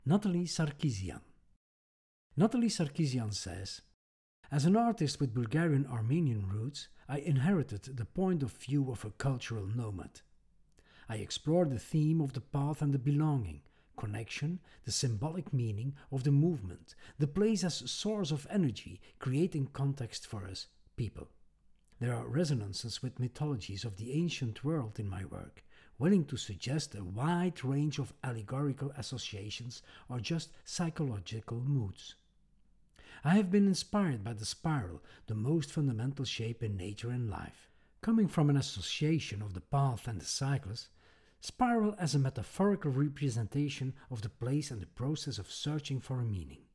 Nathalie Sarkisian. Nathalie Sarkisian says, "As an artist with Bulgarian-Armenian roots, I inherited the point of view of a cultural nomad. I explored the theme of the path and the belonging, connection, the symbolic meaning of the movement, the place as source of energy, creating context for us, people. There are resonances with mythologies of the ancient world in my work, willing to suggest a wide range of allegorical associations or just psychological moods. I have been inspired by the spiral, the most fundamental shape in nature and life. Coming from an association of the path and the cyclist, spiral as a metaphorical representation of the place and the process of searching for a meaning.